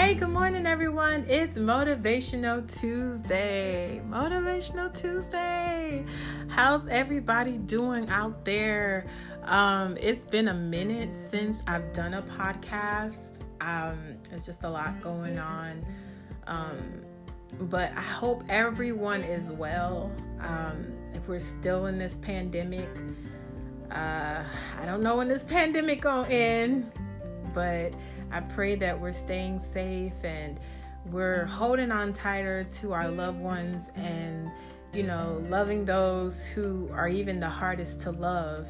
Hey, good morning, everyone. It's Motivational Tuesday. Motivational Tuesday. How's everybody doing out there? It's been a minute since I've done a podcast. It's just a lot going on. But I hope everyone is well. If we're still in this pandemic, I don't know when this pandemic gonna end, but I pray that we're staying safe and we're holding on tighter to our loved ones and, loving those who are even the hardest to love.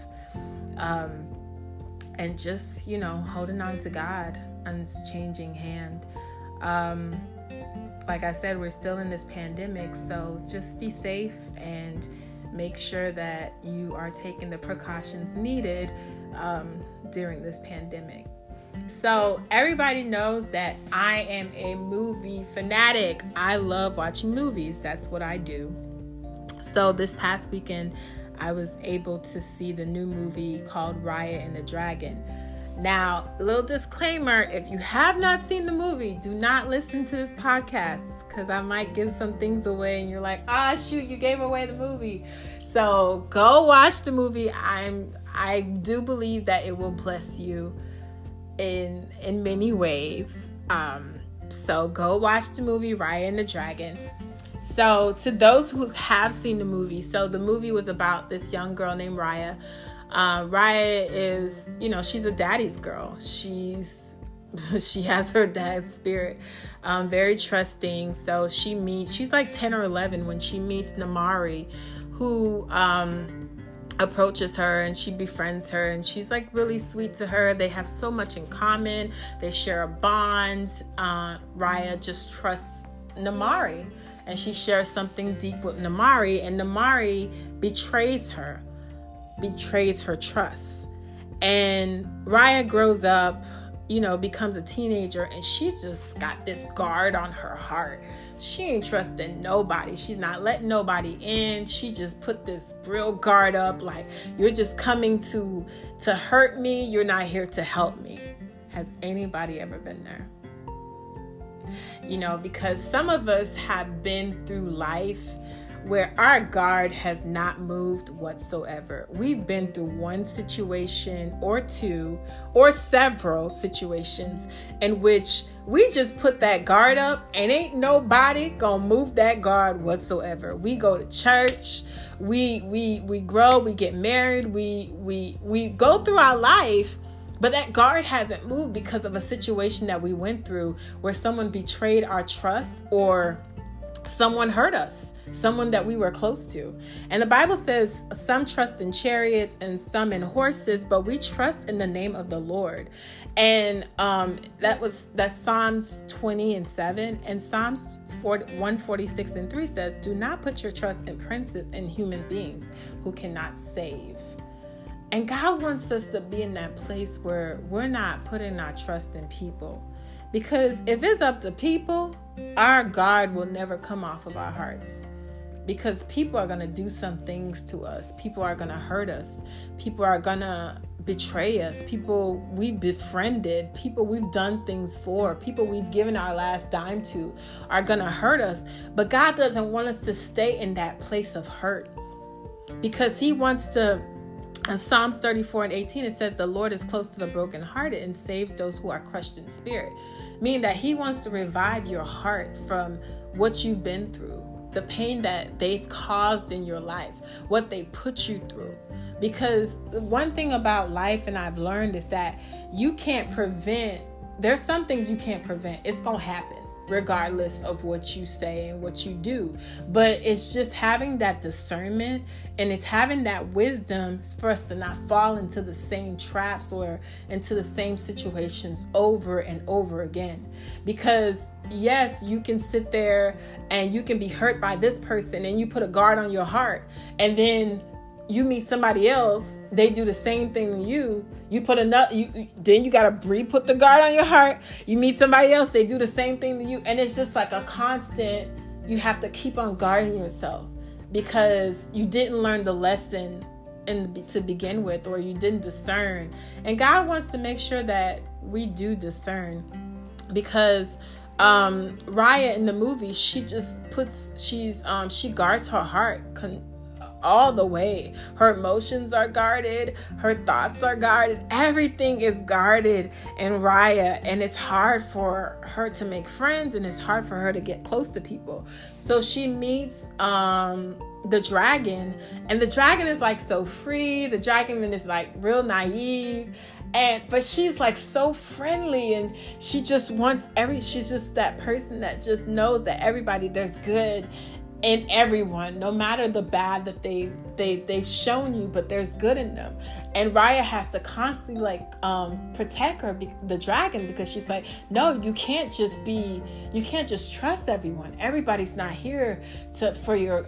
And just, holding on to God, unchanging hand. Like I said, we're still in this pandemic, so just be safe and make sure that you are taking the precautions needed during this pandemic. So everybody knows that I am a movie fanatic. I love watching movies. That's what I do. So this past weekend, I was able to see the new movie called Raya and the Dragon. Now, a little disclaimer, if you have not seen the movie, do not listen to this podcast because I might give some things away and you're like, shoot, you gave away the movie. So go watch the movie. I do believe that it will bless you in many ways. So go watch the movie Raya and the Dragon. So to those who have seen the movie, so the movie was about this young girl named Raya. Raya is, she's a daddy's girl. She has her dad's spirit, very trusting. So she's like 10 or 11 when she meets Namaari, who approaches her and she befriends her, and she's like really sweet to her. They have so much in common. They share a bond. Raya just trusts Namaari, and she shares something deep with Namaari, and Namaari betrays her trust. And Raya grows up, becomes a teenager, and she's just got this guard on her heart. She ain't trusting nobody. She's not letting nobody in. She just put this real guard up, like, you're just coming to hurt me. You're not here to help me. Has anybody ever been there? Because some of us have been through life where our guard has not moved whatsoever. We've been through one situation or two or several situations in which we just put that guard up and ain't nobody gonna move that guard whatsoever. We go to church, we grow, we get married, we go through our life, but that guard hasn't moved because of a situation that we went through where someone betrayed our trust or someone hurt us. Someone that we were close to. And the Bible says some trust in chariots and some in horses, but we trust in the name of the Lord. And that's Psalms 20:7, and Psalms 146:3 says, do not put your trust in princes and human beings who cannot save. And God wants us to be in that place where we're not putting our trust in people. Because if it's up to people, our guard will never come off of our hearts. Because people are going to do some things to us. People are going to hurt us. People are going to betray us. People we befriended, people we've done things for, people we've given our last dime to are going to hurt us. But God doesn't want us to stay in that place of hurt. Because he wants to, in Psalms 34:18, it says, the Lord is close to the brokenhearted and saves those who are crushed in spirit. Meaning that he wants to revive your heart from what you've been through. The pain that they've caused in your life, what they put you through. Because the one thing about life, and I've learned, is that there's some things you can't prevent. It's going to happen regardless of what you say and what you do. But it's just having that discernment, and it's having that wisdom for us to not fall into the same traps or into the same situations over and over again. Because yes, you can sit there and you can be hurt by this person and you put a guard on your heart, and then you meet somebody else, they do the same thing to you. You put then you gotta put the guard on your heart. You meet somebody else, they do the same thing to you, and it's just like a constant. You have to keep on guarding yourself because you didn't learn the lesson to begin with, or you didn't discern. And God wants to make sure that we do discern, because Raya in the movie, she guards her heart all the way. Her emotions are guarded, her thoughts are guarded, everything is guarded in Raya, and it's hard for her to make friends, and it's hard for her to get close to people. So she meets the dragon, and the dragon is like so free. The dragon is like real naive, but she's like so friendly, and she just wants she's just that person that just knows that there's good in everyone, no matter the bad that they've shown you, but there's good in them. And Raya has to constantly protect the dragon, because she's like, no, you can't just trust everyone. Everybody's not here for your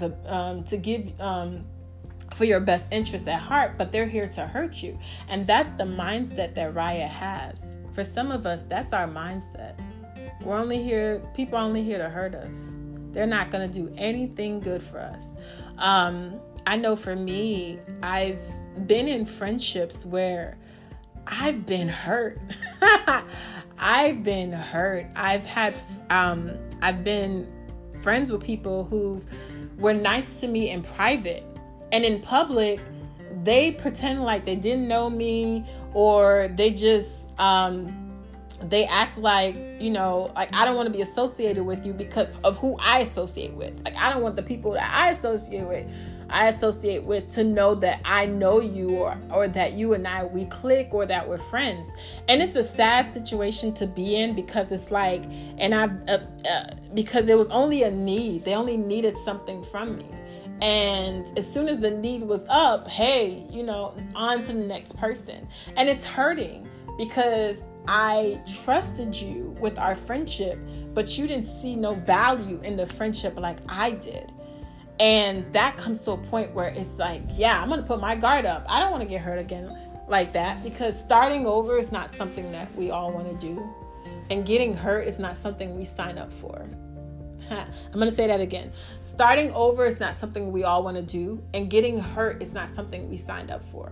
best interest at heart, but they're here to hurt you. And that's the mindset that Raya has. For some of us, that's our mindset. People are only here to hurt us. They're not going to do anything good for us. I know for me, I've been in friendships where I've been hurt. I've been friends with people who were nice to me in private, and in public, they pretend like they didn't know me, or they just they act like, like I don't want to be associated with you because of who I associate with. Like, I don't want the people that I associate with to know that I know you, or that you and we click, or that we're friends. And it's a sad situation to be in, because it's like, because it was only a need. They only needed something from me. And as soon as the need was up, hey, on to the next person. And it's hurting, because I trusted you with our friendship, but you didn't see no value in the friendship like I did. And that comes to a point where it's like, yeah, I'm going to put my guard up. I don't want to get hurt again like that, because starting over is not something that we all want to do. And getting hurt is not something we sign up for. I'm going to say that again. Starting over is not something we all want to do. And getting hurt is not something we signed up for.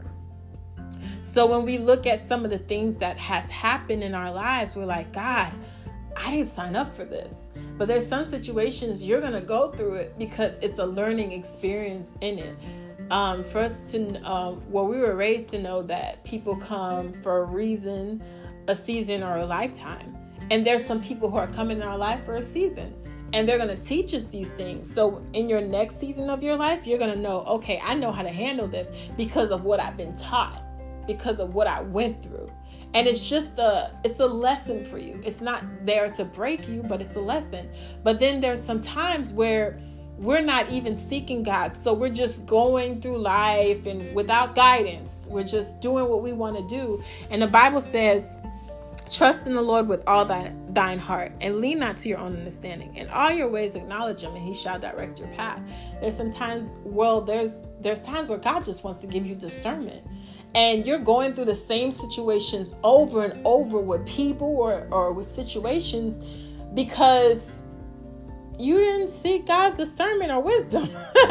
So when we look at some of the things that has happened in our lives, we're like, God, I didn't sign up for this. But there's some situations you're going to go through it because it's a learning experience in it. For us to, we were raised to know that people come for a reason, a season, or a lifetime. And there's some people who are coming in our life for a season, and they're going to teach us these things. So in your next season of your life, you're going to know, okay, I know how to handle this because of what I've been taught, because of what I went through. And it's a lesson for you. It's not there to break you, but it's a lesson. But then there's some times where we're not even seeking God. So we're just going through life and without guidance. We're just doing what we want to do. And the Bible says, trust in the Lord with all thine heart, and lean not to your own understanding. In all your ways acknowledge him, and he shall direct your path. There's times where God just wants to give you discernment. And you're going through the same situations over and over with people or with situations because you didn't seek God's discernment or wisdom.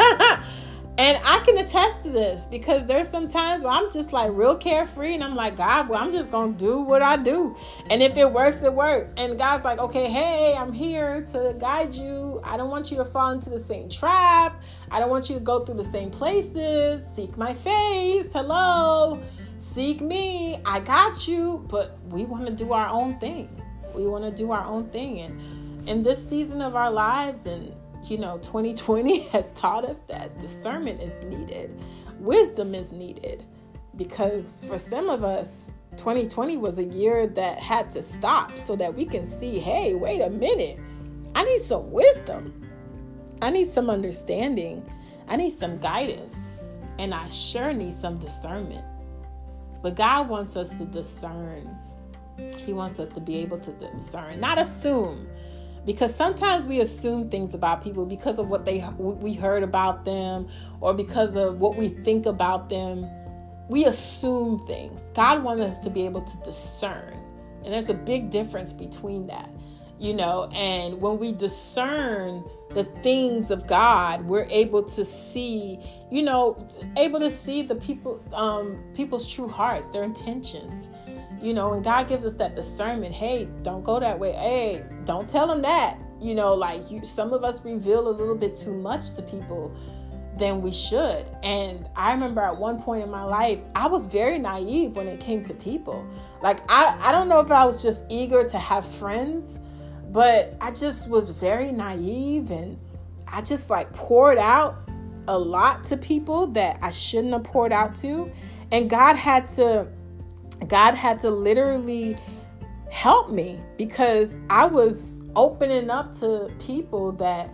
And I can attest to this because there's some times where I'm just like real carefree and I'm like, God, well, I'm just going to do what I do. And if it works, it works. And God's like, okay, hey, I'm here to guide you. I don't want you to fall into the same trap. I don't want you to go through the same places. Seek my face. Hello. Seek me. I got you. But we want to do our own thing. And in this season of our lives, and 2020 has taught us that discernment is needed. Wisdom is needed. Because for some of us, 2020 was a year that had to stop so that we can see, hey, wait a minute. I need some wisdom. I need some understanding. I need some guidance. And I sure need some discernment. But God wants us to discern. He wants us to be able to discern, not assume. Because sometimes we assume things about people because of what we heard about them or because of what we think about them. We assume things. God wants us to be able to discern. And there's a big difference between that, and when we discern the things of God, we're able to see, the people's true hearts, their intentions. And God gives us that discernment. Hey, don't go that way. Hey, don't tell them that. Some of us reveal a little bit too much to people than we should. And I remember at one point in my life, I was very naive when it came to people. Like, I don't know if I was just eager to have friends, but I just was very naive, and I just poured out a lot to people that I shouldn't have poured out to. And God had to literally help me, because I was opening up to people that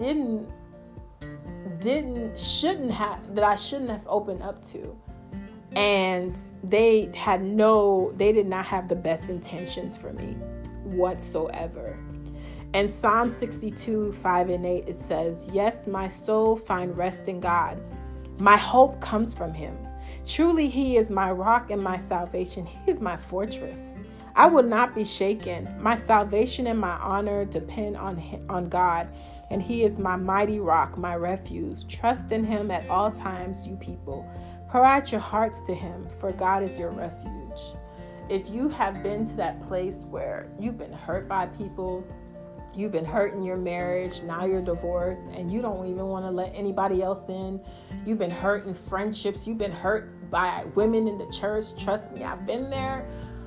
I shouldn't have opened up to. And they did not have the best intentions for me whatsoever. And Psalm 62, 5 and 8, it says, "Yes, my soul find rest in God. My hope comes from him. Truly, he is my rock and my salvation. He is my fortress. I will not be shaken. My salvation and my honor depend on God, and he is my mighty rock, my refuge. Trust in him at all times, you people. Pour out your hearts to him, for God is your refuge." If you have been to that place where you've been hurt by people, you've been hurt in your marriage, now you're divorced, and you don't even want to let anybody else in. You've been hurt in friendships. You've been hurt by women in the church. Trust me, I've been there.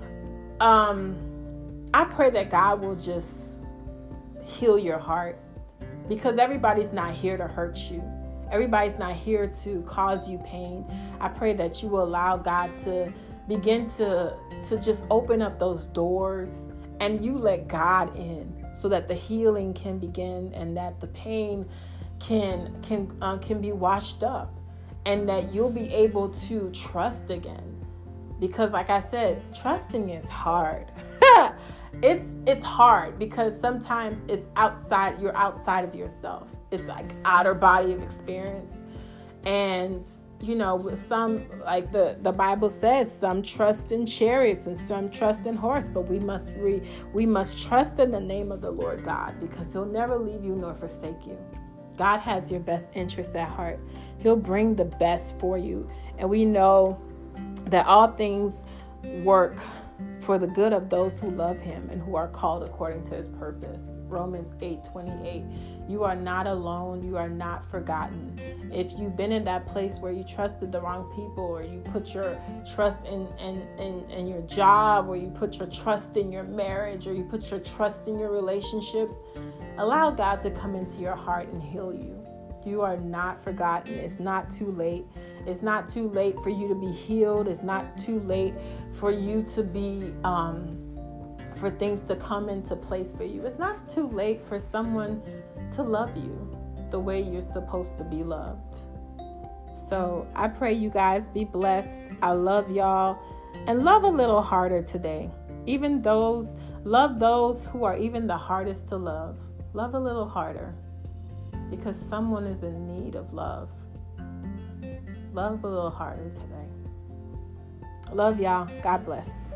I pray that God will just heal your heart, because everybody's not here to hurt you. Everybody's not here to cause you pain. I pray that you will allow God to begin to just open up those doors, and you let God in, so that the healing can begin, and that the pain can be washed up, and that you'll be able to trust again. Because like I said, trusting is hard. It's hard, because sometimes you're outside of yourself. It's like outer body of experience. And some, like the Bible says, some trust in chariots and some trust in horse, but we must trust in the name of the Lord God, because he'll never leave you nor forsake you. God has your best interests at heart. He'll bring the best for you. And we know that all things work for the good of those who love him and who are called according to his purpose. Romans 8:28. You are not alone. You are not forgotten. If you've been in that place where you trusted the wrong people, or you put your trust in your job, or you put your trust in your marriage, or you put your trust in your relationships, allow God to come into your heart and heal you. You are not forgotten. It's not too late. It's not too late for you to be healed. It's not too late for you to be, for things to come into place for you. It's not too late for someone to love you the way you're supposed to be loved. So I pray you guys be blessed. I love y'all, and love a little harder today. Love those who are even the hardest to love. Love a little harder, because someone is in need of love. Love a little harder today. Love y'all. God bless.